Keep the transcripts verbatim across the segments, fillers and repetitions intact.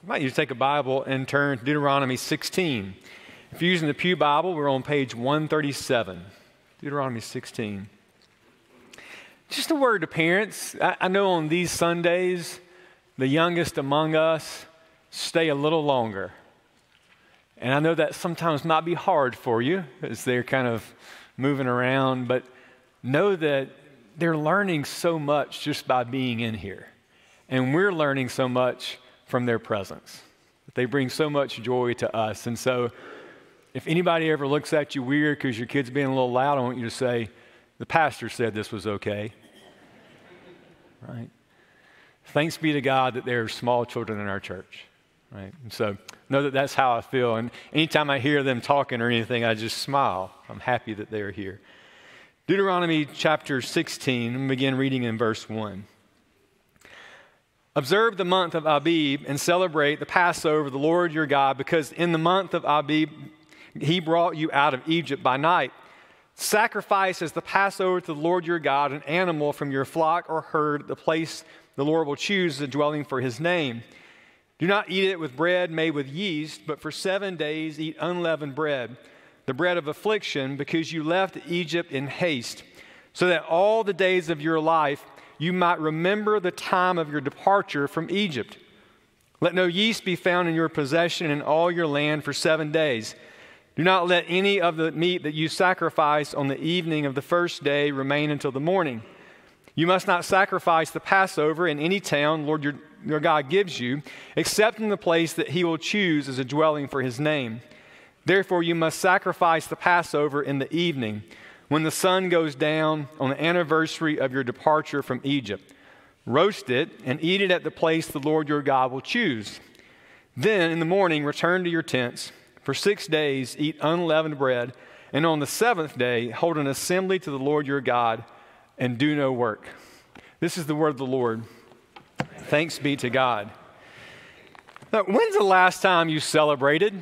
invite you to take a Bible and turn to Deuteronomy sixteen. If you're using the Pew Bible, we're on page one thirty-seven. Deuteronomy sixteen. Just a word to parents. I, I know on these Sundays, the youngest among us stay a little longer. And I know that sometimes might be hard for you as they're kind of moving around, but know that they're learning so much just by being in here. And we're learning so much from their presence. They bring so much joy to us. And so if anybody ever looks at you weird because your kid's being a little loud, I want you to say, the pastor said this was okay. Right? Thanks be to God that there are small children in our church. Right? And so know that that's how I feel. And anytime I hear them talking or anything, I just smile. I'm happy that they're here. Deuteronomy chapter sixteen, I'm going to begin reading in verse one. Observe the month of Abib and celebrate the Passover of the Lord your God, because in the month of Abib he brought you out of Egypt by night. Sacrifice as the Passover to the Lord your God an animal from your flock or herd, the place the Lord will choose as a dwelling for his name. Do not eat it with bread made with yeast, but for seven days eat unleavened bread, the bread of affliction, because you left Egypt in haste, so that all the days of your life you might remember the time of your departure from Egypt. Let no yeast be found in your possession in all your land for seven days. Do not let any of the meat that you sacrifice on the evening of the first day remain until the morning. You must not sacrifice the Passover in any town Lord your, your God gives you, except in the place that he will choose as a dwelling for his name. Therefore you must sacrifice the Passover in the evening, when the sun goes down on the anniversary of your departure from Egypt. Roast it and eat it at the place the Lord your God will choose. Then in the morning return to your tents. For six days eat unleavened bread, and on the seventh day hold an assembly to the Lord your God, and do no work. This is the word of the Lord. Thanks be to God. Now, when's the last time you celebrated?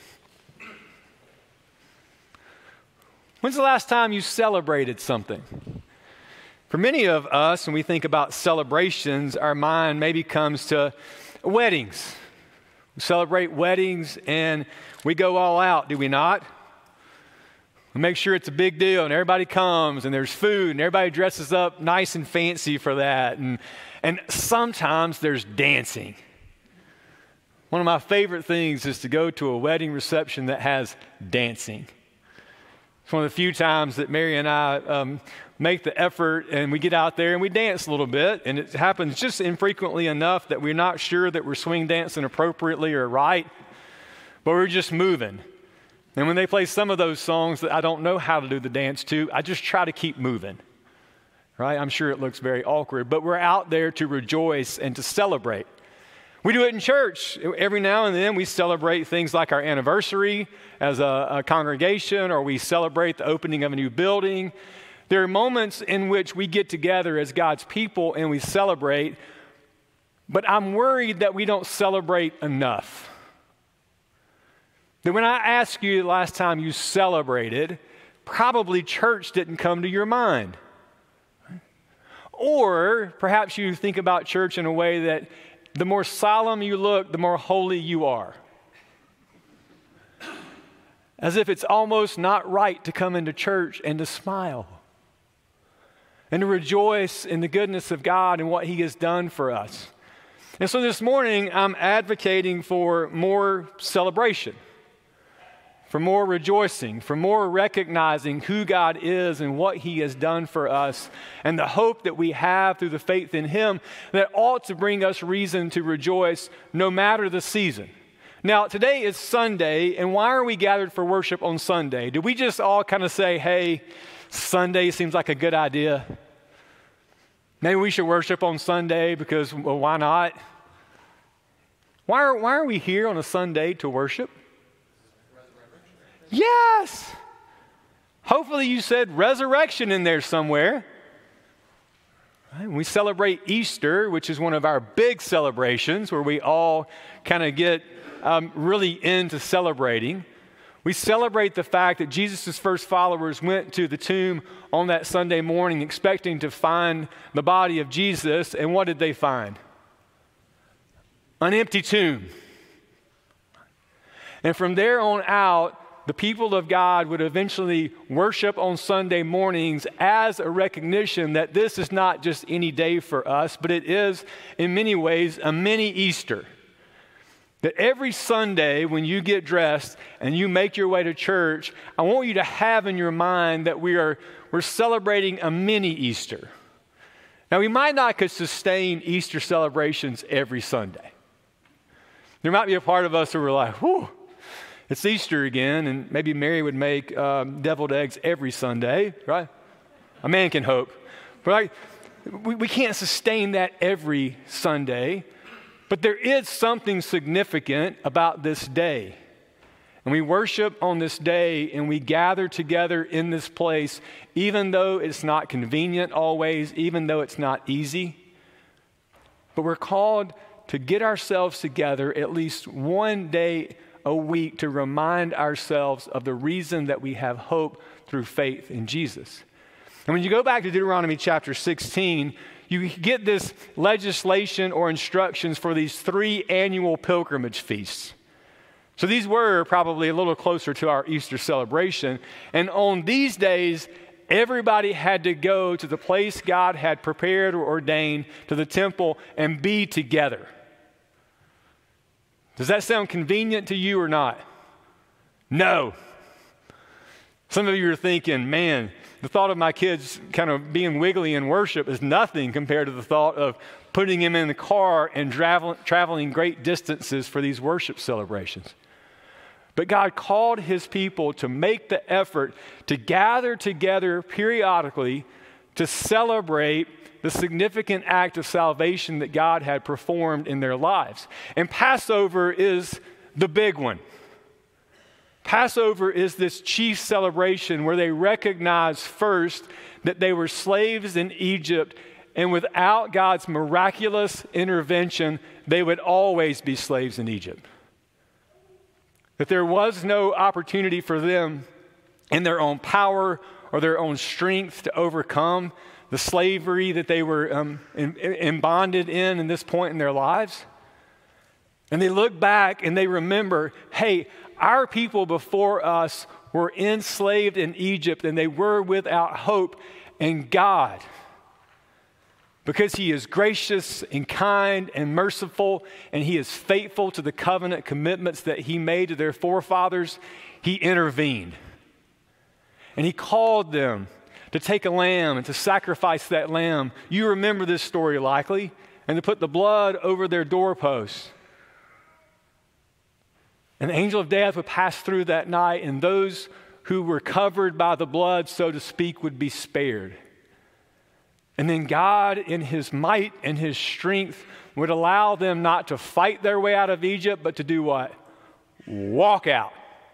When's the last time you celebrated something? For many of us, when we think about celebrations, our mind maybe comes to weddings. We celebrate weddings and we go all out, do we not? We make sure it's a big deal and everybody comes and there's food and everybody dresses up nice and fancy for that. And, and sometimes there's dancing. One of my favorite things is to go to a wedding reception that has dancing. It's one of the few times that Mary and I um, make the effort and we get out there and we dance a little bit, and it happens just infrequently enough that we're not sure that we're swing dancing appropriately or right, but we're just moving. And when they play some of those songs that I don't know how to do the dance to, I just try to keep moving, right? I'm sure it looks very awkward, but we're out there to rejoice and to celebrate. We do it in church. Every now and then we celebrate things like our anniversary as a, a congregation, or we celebrate the opening of a new building. There are moments in which we get together as God's people and we celebrate, but I'm worried that we don't celebrate enough. That when I ask you the last time you celebrated, probably church didn't come to your mind. Or perhaps you think about church in a way that the more solemn you look, the more holy you are. As if it's almost not right to come into church and to smile and to rejoice in the goodness of God and what he has done for us. And so this morning, I'm advocating for more celebration, for more rejoicing, for more recognizing who God is and what he has done for us, and the hope that we have through the faith in him that ought to bring us reason to rejoice no matter the season. Now, today is Sunday, and why are we gathered for worship on Sunday? Do we just all kind of say, hey, Sunday seems like a good idea? Maybe we should worship on Sunday because, well, why not? Why are, why are we here on a Sunday to worship? Yes. Hopefully you said resurrection in there somewhere. Right? We celebrate Easter, which is one of our big celebrations where we all kind of get um, really into celebrating. We celebrate the fact that Jesus' first followers went to the tomb on that Sunday morning expecting to find the body of Jesus, and what did they find? An empty tomb. And from there on out, the people of God would eventually worship on Sunday mornings as a recognition that this is not just any day for us, but it is, in many ways, a mini Easter. That every Sunday when you get dressed and you make your way to church, I want you to have in your mind that we are we're celebrating a mini Easter. Now, we might not could sustain Easter celebrations every Sunday. There might be a part of us who are like, whew, it's Easter again, and maybe Mary would make um, deviled eggs every Sunday, right? A man can hope. But like, we, we can't sustain that every Sunday, but there is something significant about this day. And we worship on this day, and we gather together in this place, even though it's not convenient always, even though it's not easy. But we're called to get ourselves together at least one day a week to remind ourselves of the reason that we have hope through faith in Jesus. And when you go back to Deuteronomy chapter sixteen, you get this legislation or instructions for these three annual pilgrimage feasts. So these were probably a little closer to our Easter celebration. And on these days, everybody had to go to the place God had prepared or ordained, to the temple, and be together. Does that sound convenient to you or not? No. Some of you are thinking, man, the thought of my kids kind of being wiggly in worship is nothing compared to the thought of putting them in the car and travel, traveling great distances for these worship celebrations. But God called his people to make the effort to gather together periodically to celebrate the significant act of salvation that God had performed in their lives. And Passover is the big one. Passover is this chief celebration where they recognize first that they were slaves in Egypt, and without God's miraculous intervention, they would always be slaves in Egypt. That there was no opportunity for them in their own power or their own strength to overcome the slavery that they were um, in, in bonded in in this point in their lives. And they look back and they remember, hey, our people before us were enslaved in Egypt and they were without hope. And God, because he is gracious and kind and merciful, and he is faithful to the covenant commitments that he made to their forefathers, he intervened. And he called them to take a lamb and to sacrifice that lamb. You remember this story likely. And to put the blood over their doorposts. And the angel of death would pass through that night, and those who were covered by the blood, so to speak, would be spared. And then God, in his might and his strength, would allow them not to fight their way out of Egypt, but to do what? Walk out.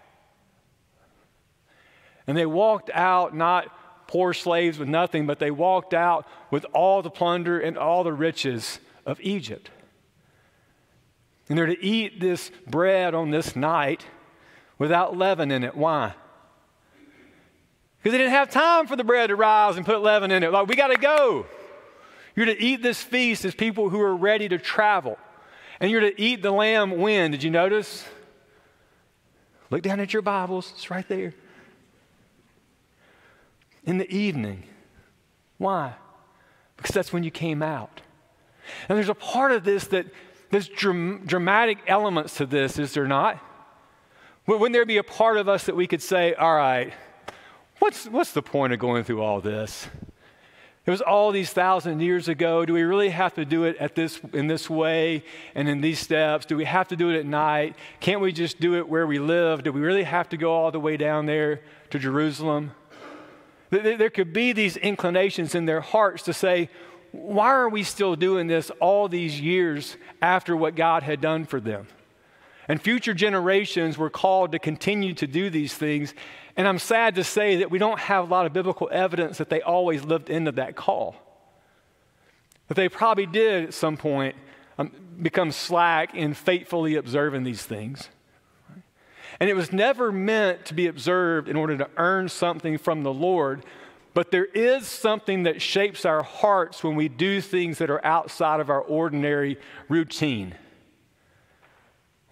And they walked out not poor slaves with nothing, but they walked out with all the plunder and all the riches of Egypt. And they're to eat this bread on this night without leaven in it. Why? Because they didn't have time for the bread to rise and put leaven in it. Like, we got to go. You're to eat this feast as people who are ready to travel. And you're to eat the lamb when? Did you notice? Look down at your Bibles. It's right there. In the evening. Why? Because that's when you came out. And there's a part of this that there's dram- dramatic elements to this, is there not? Wouldn't there be a part of us that we could say, all right, what's, what's the point of going through all this? It was all these thousand years ago. Do we really have to do it at this in this way and in these steps? Do we have to do it at night? Can't we just do it where we live? Do we really have to go all the way down there to Jerusalem? There could be these inclinations in their hearts to say, why are we still doing this all these years after what God had done for them? And future generations were called to continue to do these things. And I'm sad to say that we don't have a lot of biblical evidence that they always lived into that call. That they probably did at some point um, become slack in faithfully observing these things. And it was never meant to be observed in order to earn something from the Lord, but there is something that shapes our hearts when we do things that are outside of our ordinary routine.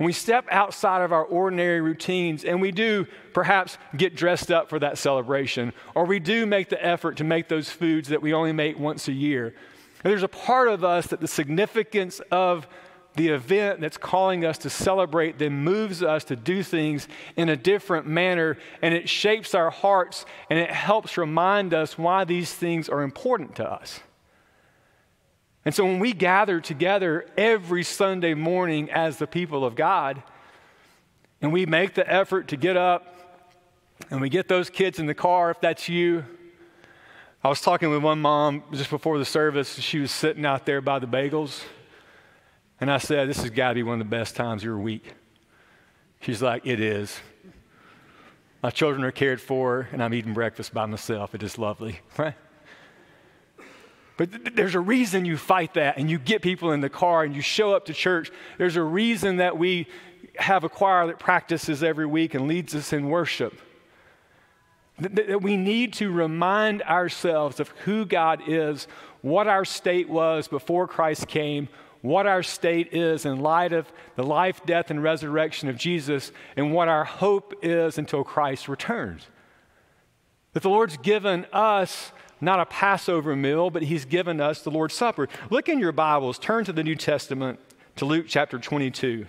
When we step outside of our ordinary routines and we do perhaps get dressed up for that celebration, or we do make the effort to make those foods that we only make once a year, there's a part of us that the significance of the event that's calling us to celebrate then moves us to do things in a different manner, and it shapes our hearts and it helps remind us why these things are important to us. And so when we gather together every Sunday morning as the people of God, and we make the effort to get up, and we get those kids in the car, if that's you. I was talking with one mom just before the service. She was sitting out there by the bagels. And I said, this has got to be one of the best times of your week. She's like, it is. My children are cared for, and I'm eating breakfast by myself. It is lovely, right? But th- there's a reason you fight that, and you get people in the car, and you show up to church. There's a reason that we have a choir that practices every week and leads us in worship. Th- that we need to remind ourselves of who God is, what our state was before Christ came, what our state is in light of the life, death, and resurrection of Jesus, and what our hope is until Christ returns. That the Lord's given us not a Passover meal, but he's given us the Lord's Supper. Look in your Bibles, turn to the New Testament, to Luke chapter twenty-two.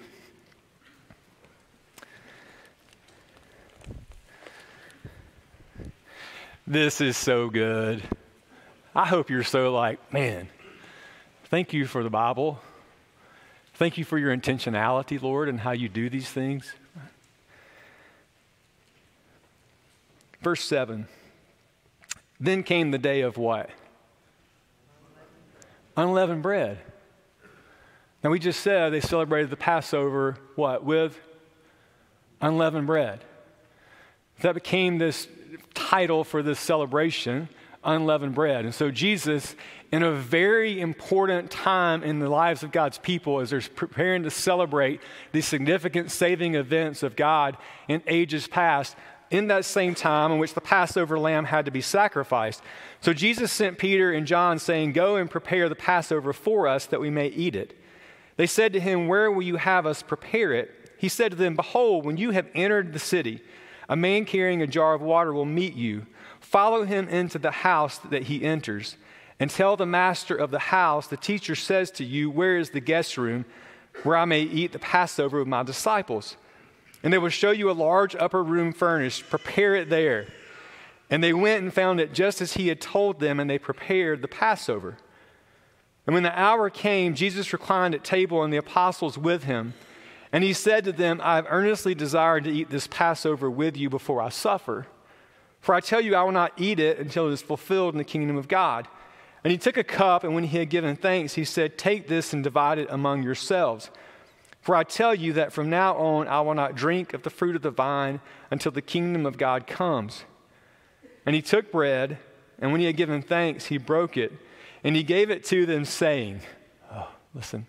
This is so good. I hope you're so like, man, thank you for the Bible. Thank you for your intentionality, Lord, and how you do these things. Verse seven. Then came the day of what? Unleavened bread. Now we just said they celebrated the Passover, what? With unleavened bread. That became this title for this celebration, unleavened bread. And so Jesus, in a very important time in the lives of God's people, as they're preparing to celebrate these significant saving events of God in ages past, in that same time in which the Passover lamb had to be sacrificed. So Jesus sent Peter and John saying, go and prepare the Passover for us that we may eat it. They said to him, where will you have us prepare it? He said to them, behold, when you have entered the city, a man carrying a jar of water will meet you. Follow him into the house that he enters, and tell the master of the house, the teacher says to you, where is the guest room where I may eat the Passover with my disciples? And they will show you a large upper room furnished. Prepare it there. And they went and found it just as he had told them, and they prepared the Passover. And when the hour came, Jesus reclined at table and the apostles with him. And he said to them, I have earnestly desired to eat this Passover with you before I suffer. For I tell you, I will not eat it until it is fulfilled in the kingdom of God. And he took a cup, and when he had given thanks, he said, take this and divide it among yourselves. For I tell you that from now on I will not drink of the fruit of the vine until the kingdom of God comes. And he took bread, and when he had given thanks, he broke it, and he gave it to them, saying, oh, listen,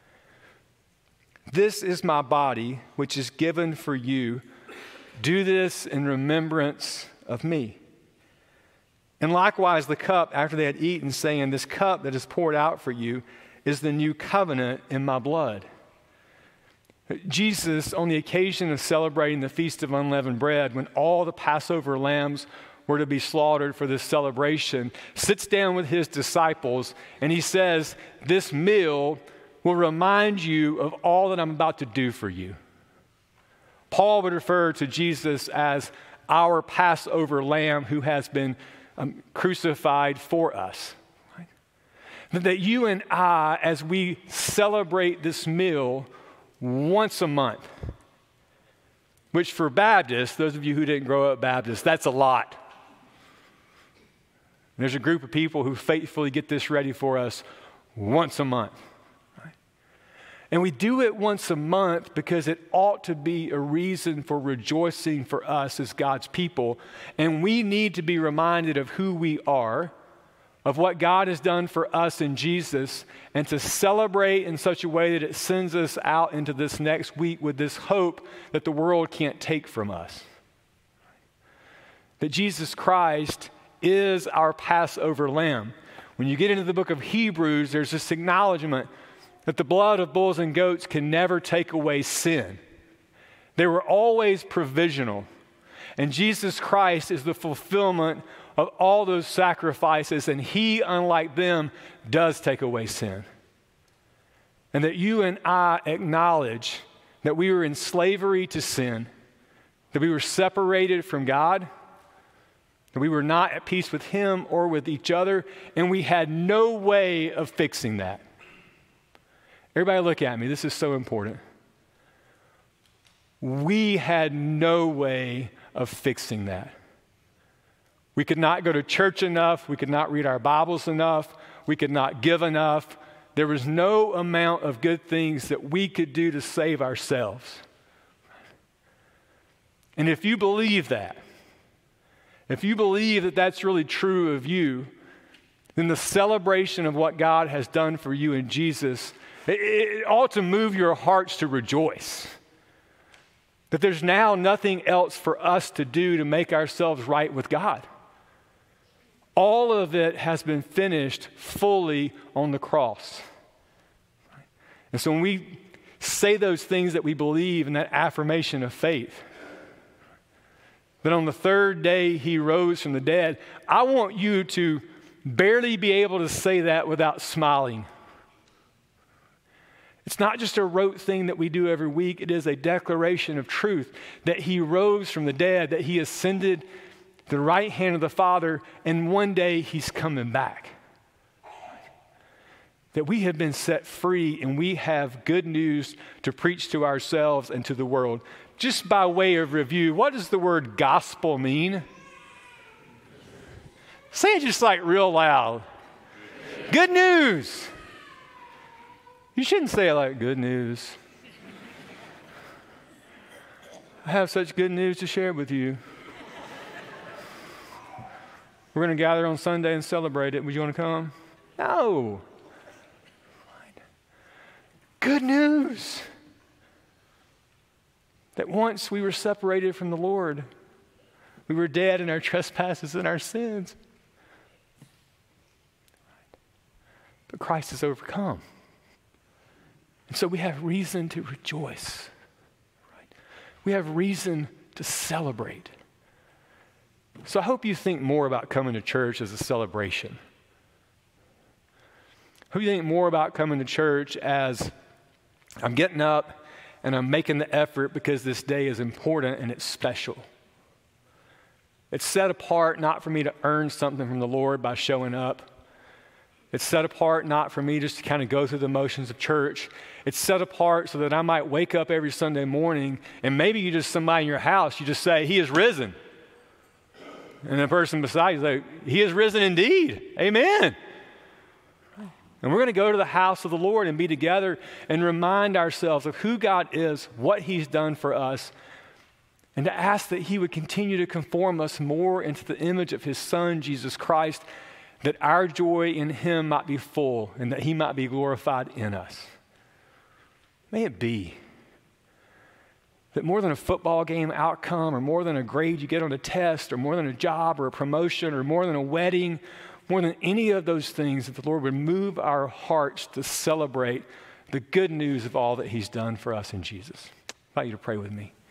this is my body, which is given for you. Do this in remembrance of me. And likewise the cup after they had eaten, saying, this cup that is poured out for you is the new covenant in my blood. Jesus, on the occasion of celebrating the Feast of Unleavened Bread, when all the Passover lambs were to be slaughtered for this celebration, sits down with his disciples and he says, this meal will remind you of all that I'm about to do for you. Paul would refer to Jesus as our Passover lamb who has been um, crucified for us. Right? That you and I, as we celebrate this meal once a month, which for Baptists, those of you who didn't grow up Baptist, that's a lot. And there's a group of people who faithfully get this ready for us once a month. Right? And we do it once a month because it ought to be a reason for rejoicing for us as God's people. And we need to be reminded of who we are, of what God has done for us in Jesus, and to celebrate in such a way that it sends us out into this next week with this hope that the world can't take from us. That Jesus Christ is our Passover lamb. When you get into the book of Hebrews, there's this acknowledgement that the blood of bulls and goats can never take away sin. They were always provisional. And Jesus Christ is the fulfillment of all those sacrifices, and he, unlike them, does take away sin. And that you and I acknowledge that we were in slavery to sin, that we were separated from God, that we were not at peace with him or with each other, and we had no way of fixing that. Everybody look at me. This is so important. We had no way of fixing that. We could not go to church enough. We could not read our Bibles enough. We could not give enough. There was no amount of good things that we could do to save ourselves. And if you believe that, if you believe that that's really true of you, then the celebration of what God has done for you in Jesus, it, it ought to move your hearts to rejoice. That there's now nothing else for us to do to make ourselves right with God. All of it has been finished fully on the cross. And so when we say those things that we believe in that affirmation of faith, that on the third day he rose from the dead, I want you to barely be able to say that without smiling. It's not just a rote thing that we do every week. It is a declaration of truth that he rose from the dead, that he ascended to the right hand of the Father, and one day he's coming back. That we have been set free and we have good news to preach to ourselves and to the world. Just by way of review, what does the word gospel mean? Say it just like real loud. Good news. You shouldn't say it like good news. I have such good news to share with you. We're going to gather on Sunday and celebrate it. Would you want to come? No. Good news. That once we were separated from the Lord, we were dead in our trespasses and our sins. But Christ has overcome. And so we have reason to rejoice. Right? We have reason to celebrate. So I hope you think more about coming to church as a celebration. I hope you think more about coming to church as I'm getting up and I'm making the effort because this day is important and it's special. It's set apart not for me to earn something from the Lord by showing up. It's set apart not for me just to kind of go through the motions of church. It's set apart so that I might wake up every Sunday morning and maybe you just, somebody in your house, you just say, he is risen. And the person beside you is like, he is risen indeed. Amen. And we're going to go to the house of the Lord and be together and remind ourselves of who God is, what he's done for us, and to ask that he would continue to conform us more into the image of his Son, Jesus Christ, that our joy in him might be full and that he might be glorified in us. May it be that more than a football game outcome or more than a grade you get on a test or more than a job or a promotion or more than a wedding, more than any of those things, that the Lord would move our hearts to celebrate the good news of all that he's done for us in Jesus. I invite you to pray with me.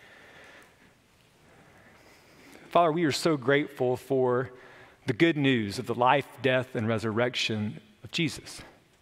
Father, we are so grateful for the good news of the life, death, and resurrection of Jesus.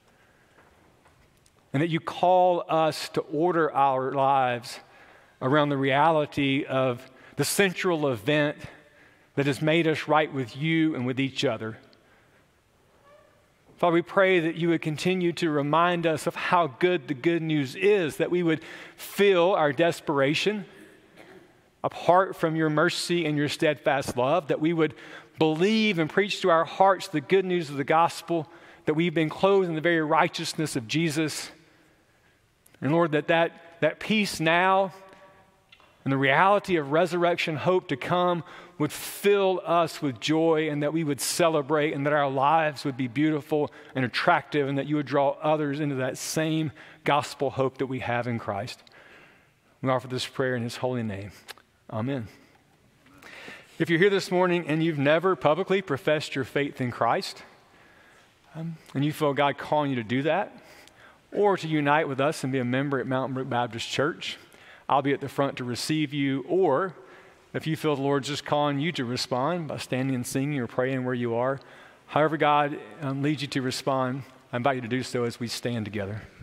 And that you call us to order our lives around the reality of the central event that has made us right with you and with each other. Father, we pray that you would continue to remind us of how good the good news is, that we would feel our desperation apart from your mercy and your steadfast love, that we would believe and preach to our hearts the good news of the gospel, that we've been clothed in the very righteousness of Jesus. And Lord, that that, that peace now and the reality of resurrection hope to come would fill us with joy, and that we would celebrate, and that our lives would be beautiful and attractive, and that you would draw others into that same gospel hope that we have in Christ. We offer this prayer in his holy name. Amen. If you're here this morning and you've never publicly professed your faith in Christ, um, and you feel God calling you to do that, or to unite with us and be a member at Mountain Brook Baptist Church. I'll be at the front to receive you, or if you feel the Lord's just calling you to respond by standing and singing or praying where you are, however God um, leads you to respond, I invite you to do so as we stand together.